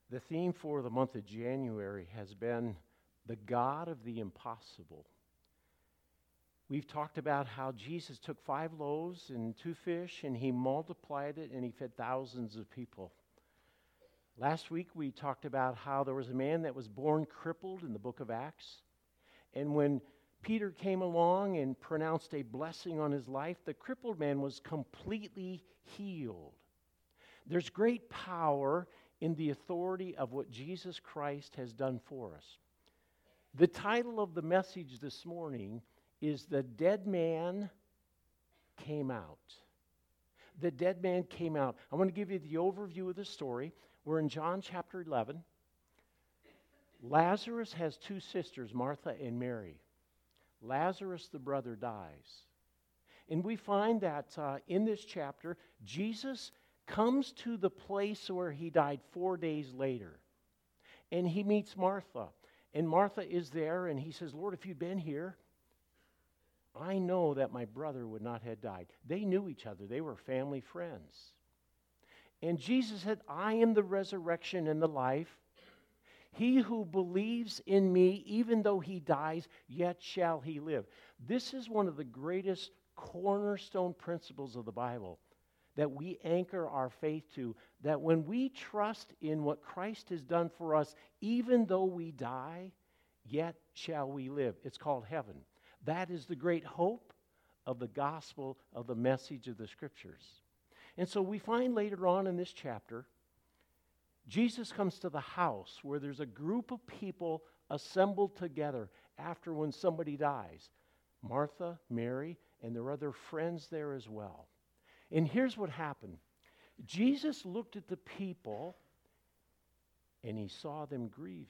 The theme for the month of January has been the God of the impossible. We've talked about how Jesus took 5 loaves and 2 fish and he multiplied it and he fed thousands of people. Last week we talked about how there was a man that was born crippled in the book of Acts. And when Peter came along and pronounced a blessing on his life, the crippled man was completely healed. There's great power in the authority of what Jesus Christ has done for us. The title of the message this morning is The Dead Man Came Out. The dead man came out. I want to give you the overview of the story. We're in John chapter 11. Lazarus has 2 sisters, Martha and Mary. Lazarus, the brother, dies. And we find that in this chapter, Jesus comes to the place where he died 4 days later. And he meets Martha. And Martha is there, and he says, Lord, if you'd been here, I know that my brother would not have died. They knew each other. They were family friends. And Jesus said, I am the resurrection and the life. He who believes in me, even though he dies, yet shall he live. This is one of the greatest cornerstone principles of the Bible that we anchor our faith to, that when we trust in what Christ has done for us, even though we die, yet shall we live. It's called heaven. That is the great hope of the gospel, of the message of the Scriptures. And so we find later on in this chapter, Jesus comes to the house where there's a group of people assembled together after when somebody dies. Martha, Mary, and there are other friends there as well. And here's what happened. Jesus looked at the people and he saw them grieving.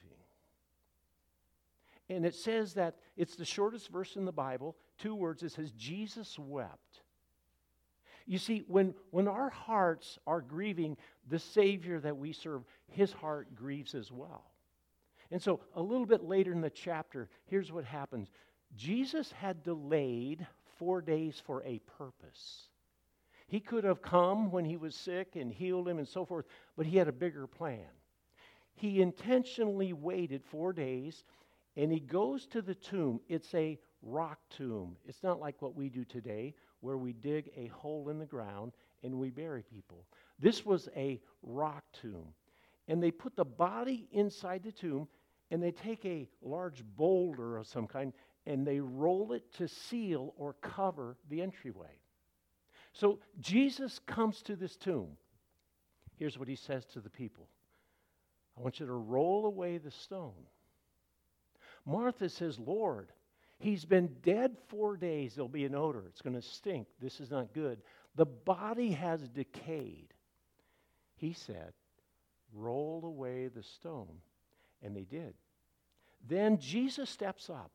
And it says that it's the shortest verse in the Bible, 2 words. It says, Jesus wept. You see, when our hearts are grieving the Savior that we serve, his heart grieves as well. And so a little bit later in the chapter, here's what happens. Jesus had delayed 4 days for a purpose. He could have come when he was sick and healed him and so forth, but he had a bigger plan. He intentionally waited 4 days, and he goes to the tomb. It's a rock tomb. It's not like what we do today, where we dig a hole in the ground and we bury people. This was a rock tomb. And they put the body inside the tomb, and they take a large boulder of some kind, and they roll it to seal or cover the entryway. So Jesus comes to this tomb. Here's what he says to the people. I want you to roll away the stone. Martha says, Lord, he's been dead 4 days. There'll be an odor. It's going to stink. This is not good. The body has decayed. He said, roll away the stone. And they did. Then Jesus steps up.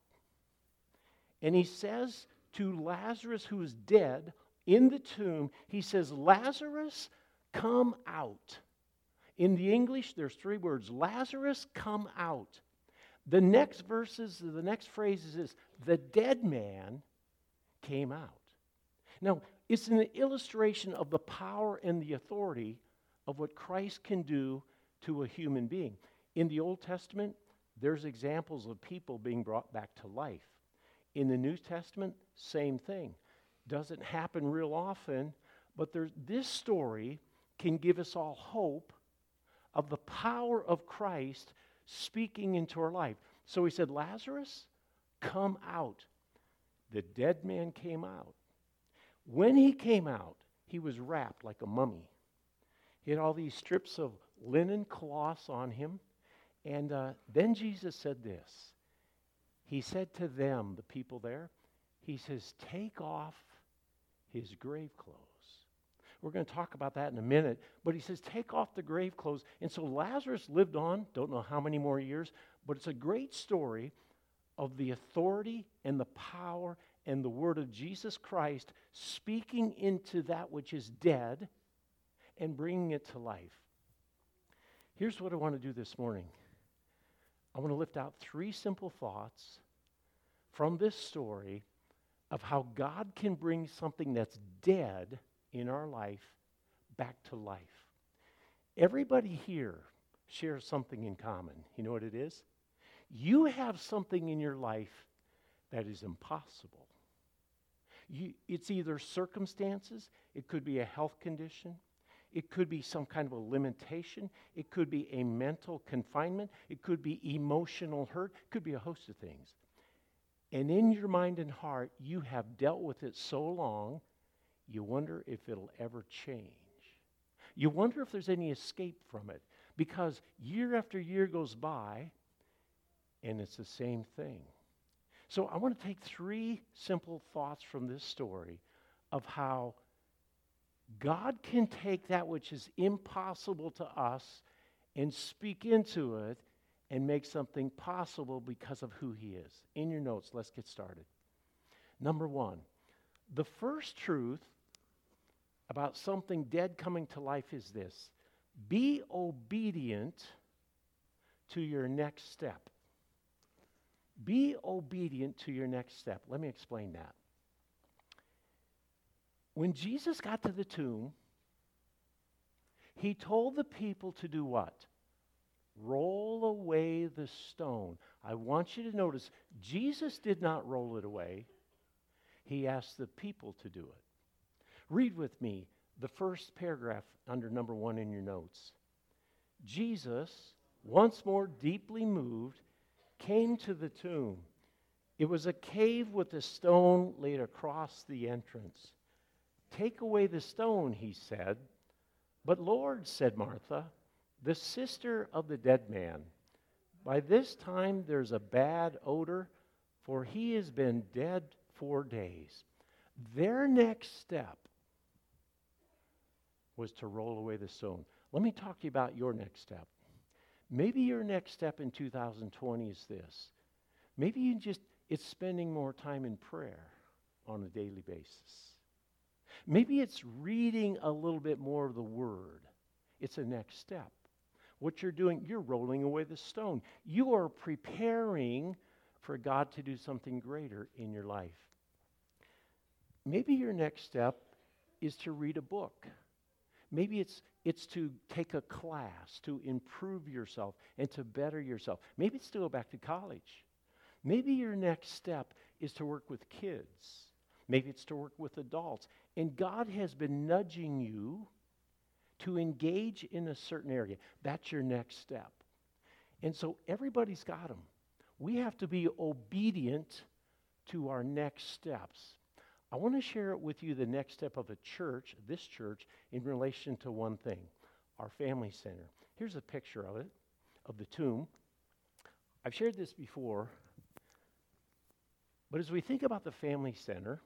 And he says to Lazarus, who is dead, in the tomb, he says, Lazarus, come out. In the English, there's 3 words. Lazarus, come out. The next phrase is this, the dead man came out. Now, it's an illustration of the power and the authority of what Christ can do to a human being. In the Old Testament, there's examples of people being brought back to life. In the New Testament, same thing. Doesn't happen real often, but this story can give us all hope of the power of Christ speaking into our life. So he said, Lazarus, come out. The dead man came out. When he came out, he was wrapped like a mummy. He had all these strips of linen cloths on him. And then Jesus said this. He said to them, the people there, he says, take off his grave clothes. We're going to talk about that in a minute. But he says, take off the grave clothes. And so Lazarus lived on, don't know how many more years, but it's a great story of the authority and the power and the word of Jesus Christ speaking into that which is dead and bringing it to life. Here's what I want to do this morning. I want to lift out 3 simple thoughts from this story of how God can bring something that's dead in our life back to life. Everybody here share something in common. You know what it is? You have something in your life that is impossible. It's either circumstances, it could be a health condition, it could be some kind of a limitation, it could be a mental confinement, it could be emotional hurt, it could be a host of things. And in your mind and heart, you have dealt with it so long, you wonder if it'll ever change. You wonder if there's any escape from it, because year after year goes by, and it's the same thing. So I want to take 3 simple thoughts from this story of how God can take that which is impossible to us and speak into it and make something possible because of who He is. In your notes, let's get started. Number 1, the first truth about something dead coming to life is this: be obedient to your next step. Be obedient to your next step. Let me explain that. When Jesus got to the tomb, He told the people to do what? Roll away the stone. I want you to notice, Jesus did not roll it away. He asked the people to do it. Read with me the first paragraph under number 1 in your notes. Jesus, once more deeply moved, came to the tomb. It was a cave with a stone laid across the entrance. "Take away the stone," He said. "But Lord," said Martha, the sister of the dead man, "by this time there's a bad odor, for he has been dead 4 days." Their next step was to roll away the stone. Let me talk to you about your next step. Maybe your next step in 2020 is this. Maybe it's spending more time in prayer on a daily basis. Maybe it's reading a little bit more of the Word. It's a next step. What you're doing, you're rolling away the stone. You are preparing for God to do something greater in your life. Maybe your next step is to read a book. Maybe it's to take a class to improve yourself and to better yourself. Maybe it's to go back to college. Maybe your next step is to work with kids. Maybe it's to work with adults. And God has been nudging you to engage in a certain area. That's your next step. And so everybody's got them. We have to be obedient to our next steps. I want to share it with you, the next step of a church, this church, in relation to one thing, our family center. Here's a picture of it, of the tomb. I've shared this before, but as we think about the family center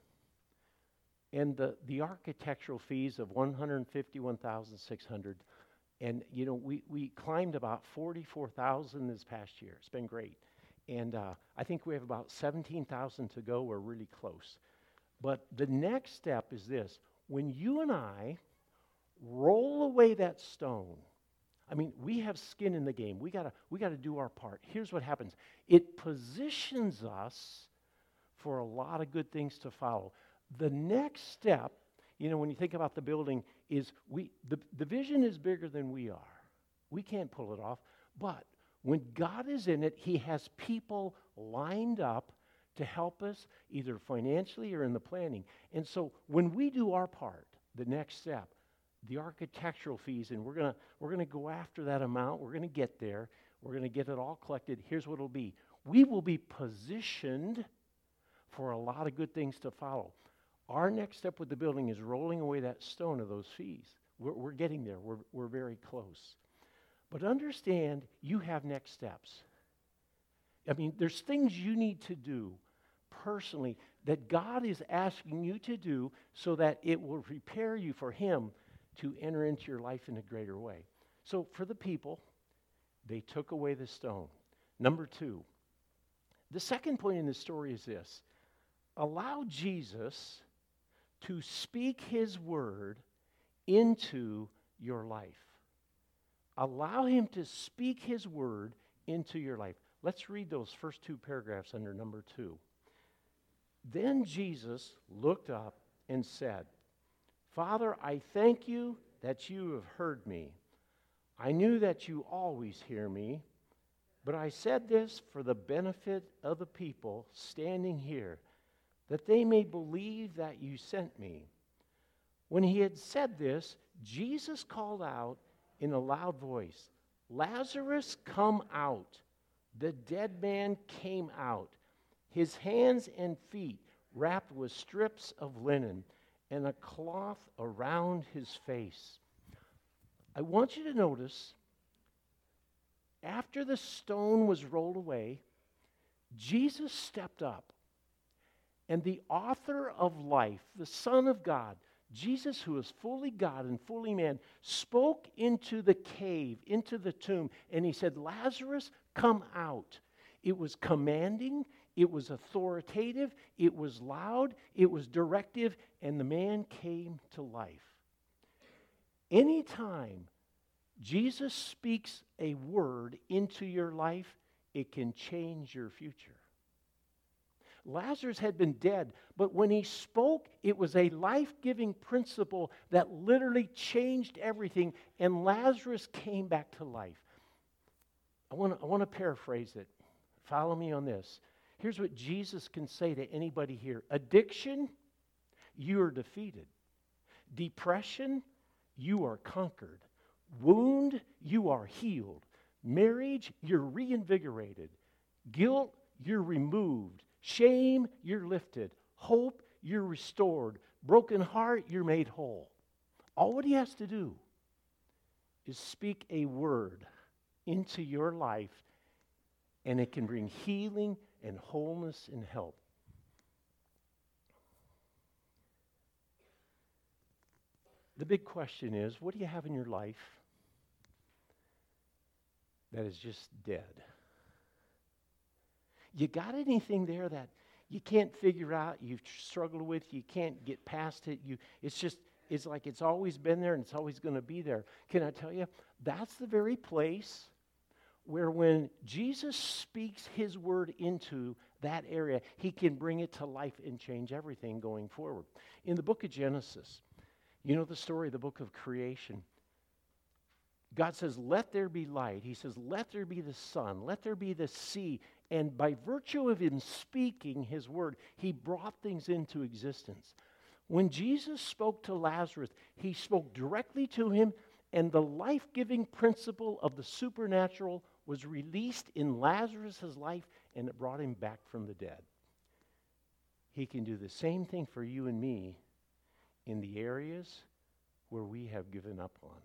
and the architectural fees of $151,600, and we climbed about 44,000 this past year. It's been great. And I think we have about 17,000 to go. We're really close. But the next step is this. When you and I roll away that stone, I mean, we have skin in the game. We gotta do our part. Here's what happens. It positions us for a lot of good things to follow. The next step, when you think about the building, is the vision is bigger than we are. We can't pull it off. But when God is in it, He has people lined up to help us either financially or in the planning. And so when we do our part, the next step, the architectural fees, and we're gonna go after that amount, we're gonna get there, we're gonna get it all collected. Here's what it'll be. We will be positioned for a lot of good things to follow. Our next step with the building is rolling away that stone of those fees. We're getting there. We're very close. But understand, you have next steps. I mean, there's things you need to do personally that God is asking you to do so that it will prepare you for Him to enter into your life in a greater way. So for the people, they took away the stone. Number 2, the second point in the story is this. Allow Jesus to speak His word into your life. Allow Him to speak His word into your life. Let's read those first 2 paragraphs under number 2. Then Jesus looked up and said, "Father, I thank You that You have heard me. I knew that you always hear me, but I said this for the benefit of the people standing here, that they may believe that you sent me." When he had said this, Jesus called out in a loud voice, "Lazarus, come out." The dead man came out, his hands and feet wrapped with strips of linen and a cloth around his face. I want you to notice, after the stone was rolled away, Jesus stepped up, and the author of life, the Son of God, Jesus, who is fully God and fully man, spoke into the cave, into the tomb, and he said, "Lazarus, come out." It was commanding, it was authoritative, it was loud, it was directive, and the man came to life. Anytime Jesus speaks a word into your life, it can change your future. Lazarus had been dead, but when he spoke, it was a life-giving principle that literally changed everything, and Lazarus came back to life. I want to paraphrase it. Follow me on this. Here's what Jesus can say to anybody here. Addiction, you are defeated. Depression, you are conquered. Wound, you are healed. Marriage, you're reinvigorated. Guilt, you're removed. Shame, you're lifted. Hope, you're restored. Broken heart, you're made whole. All what he has to do is speak a word into your life, and it can bring healing and wholeness and help. The big question is, what do you have in your life that is just dead? You got anything there that you can't figure out, you've struggled with, you can't get past it, it's like it's always been there and it's always going to be there. Can I tell you, that's the very place where when Jesus speaks his word into that area, he can bring it to life and change everything going forward. In the book of Genesis, you know the story, the book of creation. God says, "Let there be light." He says, "Let there be the sun. Let there be the sea." And by virtue of him speaking his word, he brought things into existence. When Jesus spoke to Lazarus, he spoke directly to him, and the life-giving principle of the supernatural was released in Lazarus' life, and it brought him back from the dead. He can do the same thing for you and me in the areas where we have given up on.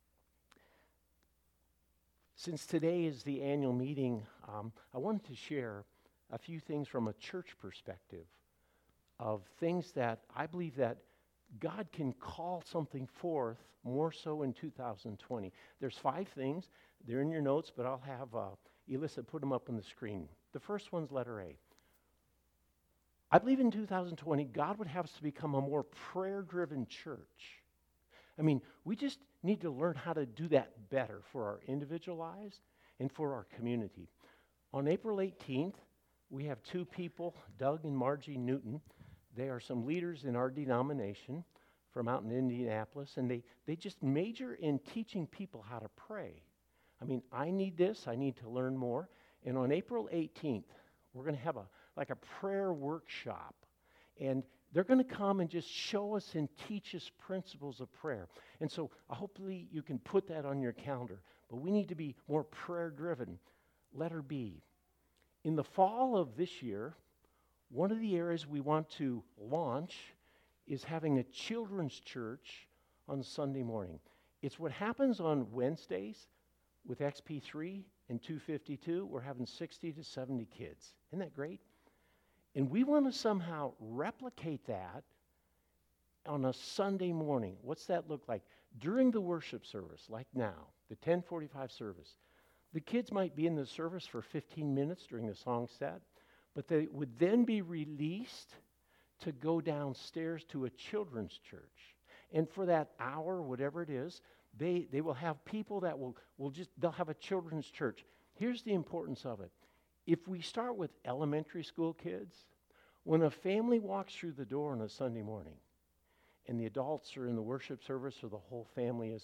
Since today is the annual meeting, I wanted to share a few things from a church perspective of things that I believe that God can call something forth more so in 2020. There's 5 things. They're in your notes, but I'll have Elissa put them up on the screen. The first one's letter A. I believe in 2020, God would have us to become a more prayer-driven church. I mean, we just need to learn how to do that better for our individual lives and for our community. On April 18th, we have 2 people, Doug and Margie Newton. They are some leaders in our denomination from out in Indianapolis, and they just major in teaching people how to pray. I mean, I need this. I need to learn more. And on April 18th, we're going to have a prayer workshop. And they're going to come and just show us and teach us principles of prayer. And so hopefully you can put that on your calendar. But we need to be more prayer-driven. Letter B. In the fall of this year, one of the areas we want to launch is having a children's church on Sunday morning. It's what happens on Wednesdays with XP3 and 252. We're having 60 to 70 kids. Isn't that great? And we want to somehow replicate that on a Sunday morning. What's that look like? During the worship service, like now, the 10:45 service. The kids might be in the service for 15 minutes during the song set, but they would then be released to go downstairs to a children's church. And for that hour, whatever it is, they will have people that they'll have a children's church. Here's the importance of it. If we start with elementary school kids, when a family walks through the door on a Sunday morning and the adults are in the worship service or the whole family is,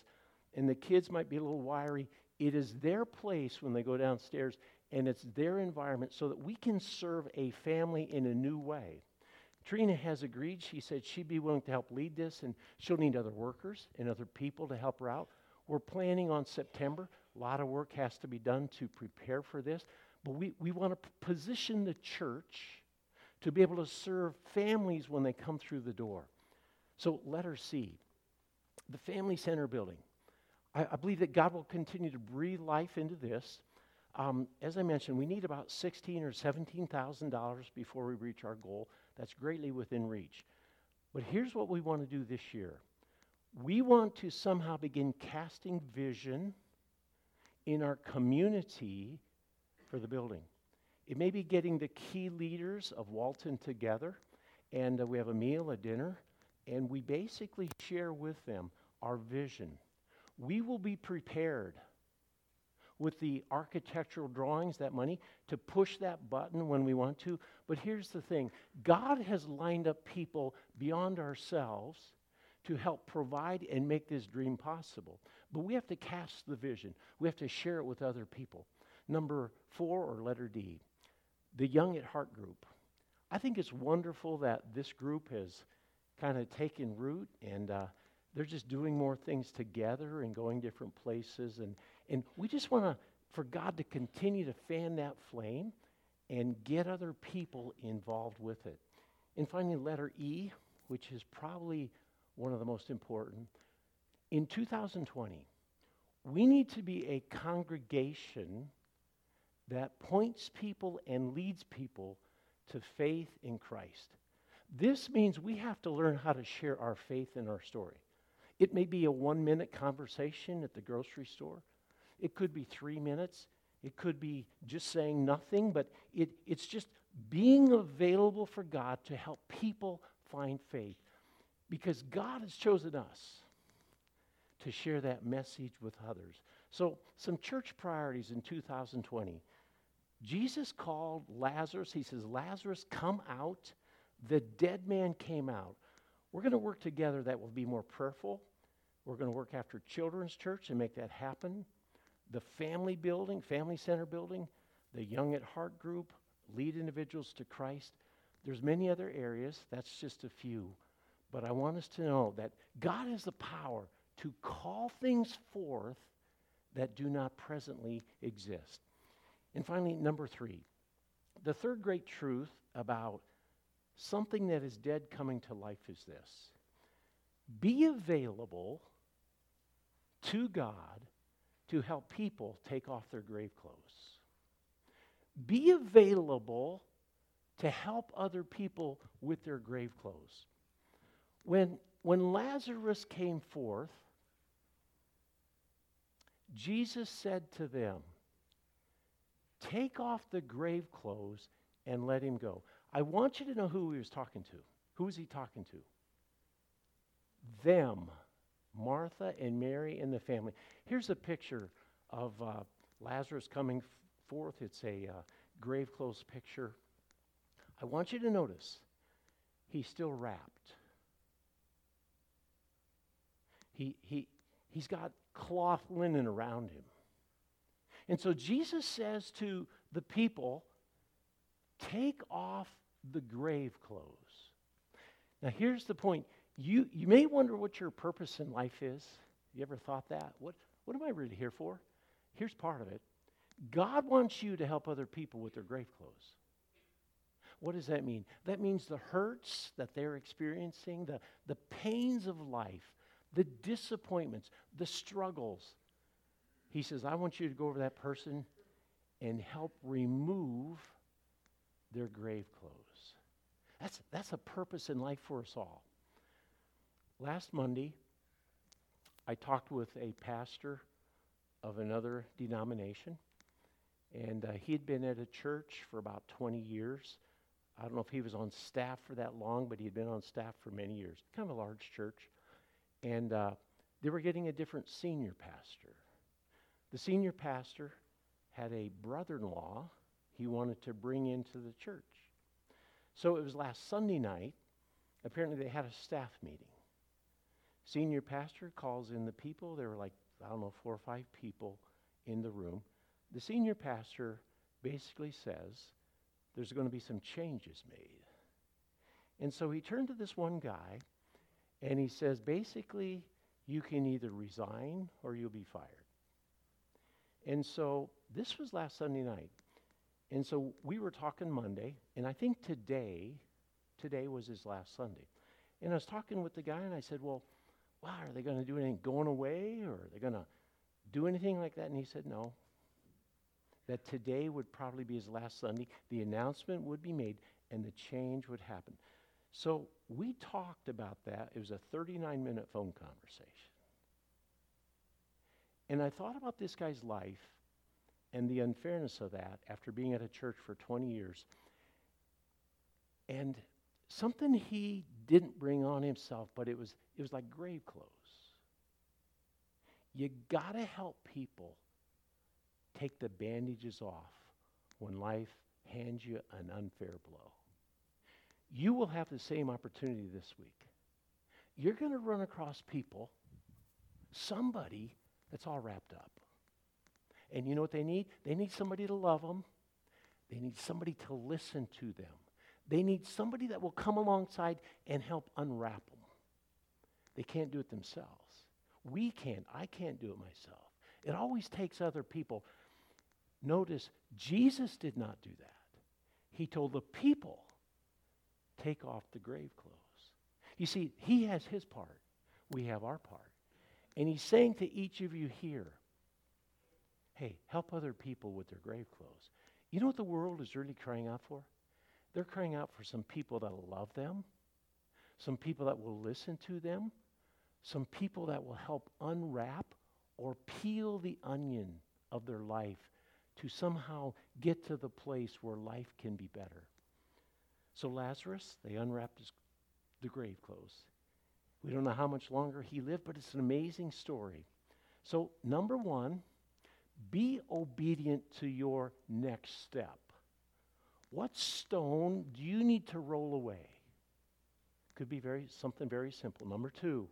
and the kids might be a little wiry, it is their place when they go downstairs, and it's their environment so that we can serve a family in a new way. Trina has agreed. She said she'd be willing to help lead this, and she'll need other workers and other people to help her out. We're planning on September. A lot of work has to be done to prepare for this, but we want to position the church to be able to serve families when they come through the door. So letter C, the Family Center building. I believe that God will continue to breathe life into this. As I mentioned, we need about $16,000 or $17,000 before we reach our goal. That's greatly within reach. But here's what we want to do this year. We want to somehow begin casting vision in our community for the building. It may be getting the key leaders of Walton together, and we have a meal, a dinner, and we basically share with them our vision. We will be prepared with the architectural drawings, that money, to push that button when we want to. But here's the thing. God has lined up people beyond ourselves to help provide and make this dream possible. But we have to cast the vision. We have to share it with other people. Number 4, or letter D, the Young at Heart group. I think it's wonderful that this group has kind of taken root, and they're just doing more things together and going different places. And we just want for God to continue to fan that flame and get other people involved with it. And finally, letter E, which is probably one of the most important. In 2020, we need to be a congregation that points people and leads people to faith in Christ. This means we have to learn how to share our faith in our story. It may be a 1-minute conversation at the grocery store. It could be 3 minutes. It could be just saying nothing, but it's just being available for God to help people find faith. Because God has chosen us to share that message with others. So some church priorities in 2020. Jesus called Lazarus. He says, Lazarus, come out. The dead man came out. We're going to work together that will be more prayerful. We're going to work after Children's Church and make that happen. The family building, Family Center building, the Young at Heart group, lead individuals to Christ. There's many other areas. That's just a few. But I want us to know that God has the power to call things forth that do not presently exist. And finally, number 3, the third great truth about something that is dead coming to life is this. Be available to God to help people take off their grave clothes. Be available to help other people with their grave clothes. When Lazarus came forth, Jesus said to them, take off the grave clothes and let him go. I want you to know who he was talking to. Who was he talking to? Them, Martha and Mary and the family. Here's a picture of Lazarus coming forth. It's a grave clothes picture. I want you to notice he's still wrapped. He's got cloth linen around him. And so Jesus says to the people, take off the grave clothes. Now here's the point. You may wonder what your purpose in life is. You ever thought that? What am I really here for? Here's part of it. God wants you to help other people with their grave clothes. What does that mean? That means the hurts that they're experiencing, the pains of life, the disappointments, the struggles. He says, I want you to go over to that person and help remove their grave clothes. That's a purpose in life for us all. Last Monday, I talked with a pastor of another denomination, and he had been at a church for about 20 years. I don't know if he was on staff for that long, but he had been on staff for many years. Kind of a large church. And they were getting a different senior pastor. The senior pastor had a brother-in-law he wanted to bring into the church. So it was last Sunday night. Apparently they had a staff meeting. Senior pastor calls in the people. There were like I don't know, 4 or 5 people in the room. The senior pastor basically says there's going to be some changes made. And so he turned to this one guy, and he says, basically, you can either resign or you'll be fired. And so this was last Sunday night. And so we were talking Monday, and I think today was his last Sunday. And I was talking with the guy, and I said, well, wow, are they going to do anything going away, or are they going to do anything like that? And he said, no. That today would probably be his last Sunday. The announcement would be made, and the change would happen. So we talked about that. It was a 39-minute phone conversation. And I thought about this guy's life and the unfairness of that after being at a church for 20 years. And something he didn't bring on himself, but it was like grave clothes. You got to help people take the bandages off when life hands you an unfair blow. You will have the same opportunity this week. You're going to run across people, somebody that's all wrapped up. And you know what they need? They need somebody to love them. They need somebody to listen to them. They need somebody that will come alongside and help unwrap them. They can't do it themselves. We can't. I can't do it myself. It always takes other people. Notice, Jesus did not do that. He told the people, take off the grave clothes. You see, he has his part. We have our part. And he's saying to each of you here, hey, help other people with their grave clothes. You know what the world is really crying out for? They're crying out for some people that will love them, some people that will listen to them, some people that will help unwrap or peel the onion of their life to somehow get to the place where life can be better. So Lazarus, they unwrapped the grave clothes. We don't know how much longer he lived, but it's an amazing story. So number one, be obedient to your next step. What stone do you need to roll away? Could be something very simple. Number two,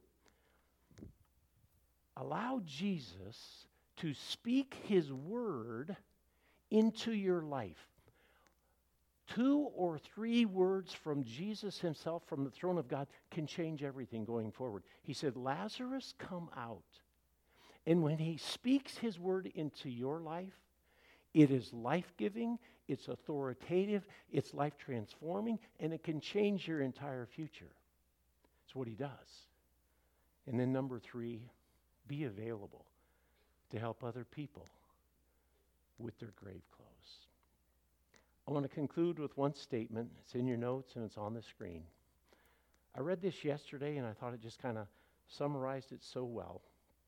allow Jesus to speak his word into your life. 2 or 3 words from Jesus himself, from the throne of God, can change everything going forward. He said, Lazarus, come out. And when he speaks his word into your life, it is life-giving, it's authoritative, it's life-transforming, and it can change your entire future. It's what he does. And then number 3, be available to help other people with their grave clothes. I want to conclude with one statement. It's in your notes and it's on the screen. I read this yesterday and I thought it just kind of summarized it so well.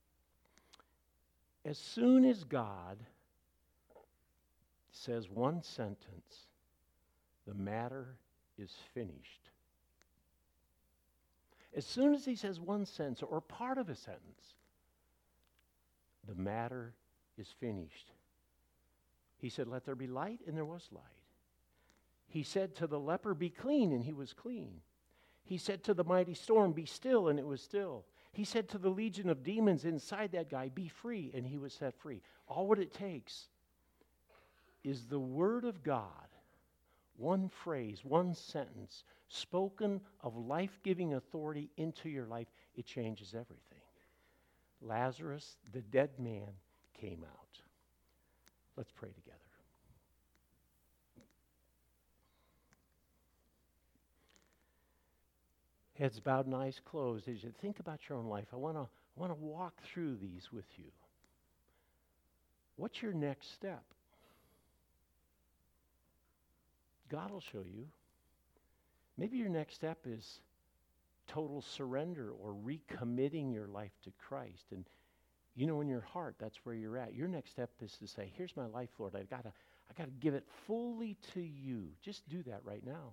As soon as God says one sentence, the matter is finished. As soon as he says one sentence or part of a sentence, the matter is finished. He said, let there be light, and there was light. He said to the leper, be clean, and he was clean. He said to the mighty storm, be still, and it was still. He said to the legion of demons inside that guy, be free, and he was set free. All what it takes is the word of God, one phrase, one sentence, spoken of life-giving authority into your life. It changes everything. Lazarus, the dead man, came out. Let's pray together. Heads bowed and eyes closed. As you think about your own life, I want to walk through these with you. What's your next step? God will show you. Maybe your next step is total surrender or recommitting your life to Christ. And you know, in your heart, that's where you're at. Your next step is to say, here's my life, Lord. I got to give it fully to you. Just do that right now.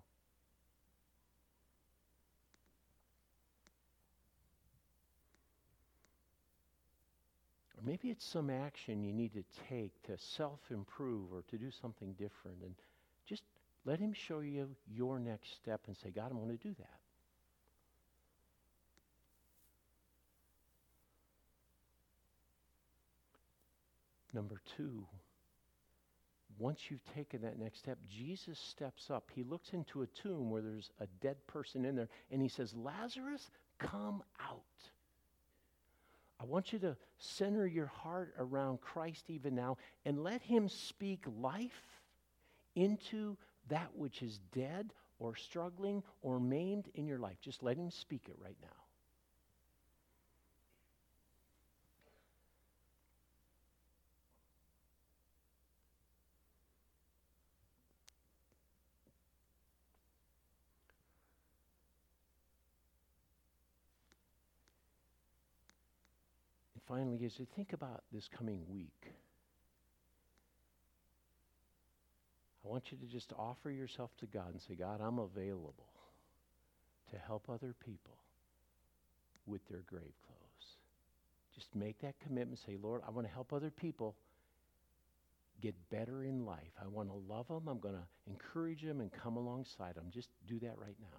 Or maybe it's some action you need to take to self-improve or to do something different. And just let him show you your next step and say, God, I'm going to do that. Number two, once you've taken that next step, Jesus steps up. He looks into a tomb where there's a dead person in there, and he says, Lazarus, come out. I want you to center your heart around Christ even now and let him speak life into that which is dead or struggling or maimed in your life. Just let him speak it right now. Finally, as you think about this coming week, I want you to just offer yourself to God and say, God, I'm available to help other people with their grave clothes. Just make that commitment. Say, Lord, I want to help other people get better in life. I want to love them. I'm going to encourage them and come alongside them. Just do that right now.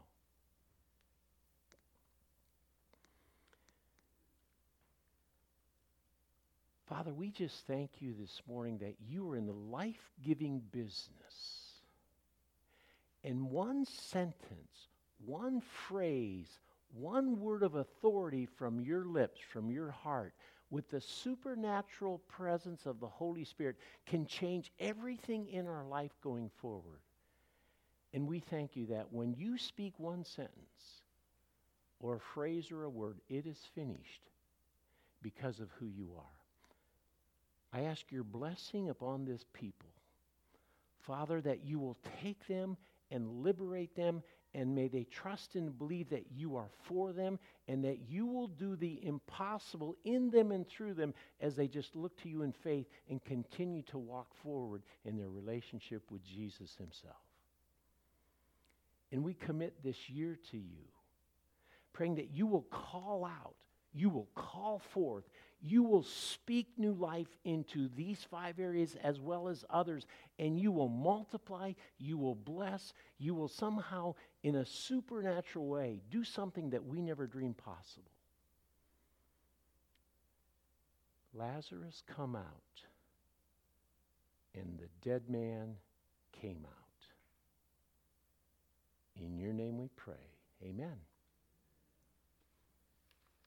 Father, we just thank you this morning that you are in the life-giving business. And one sentence, one phrase, one word of authority from your lips, from your heart, with the supernatural presence of the Holy Spirit can change everything in our life going forward. And we thank you that when you speak one sentence or a phrase or a word, it is finished because of who you are. I ask your blessing upon this people. Father, that you will take them and liberate them, and may they trust and believe that you are for them, and that you will do the impossible in them and through them as they just look to you in faith and continue to walk forward in their relationship with Jesus himself. And we commit this year to you, praying that you will call out, you will call forth, you will speak new life into these 5 areas as well as others, and you will multiply, you will bless, you will somehow, in a supernatural way, do something that we never dreamed possible. Lazarus, come out. And the dead man came out. In your name we pray. Amen.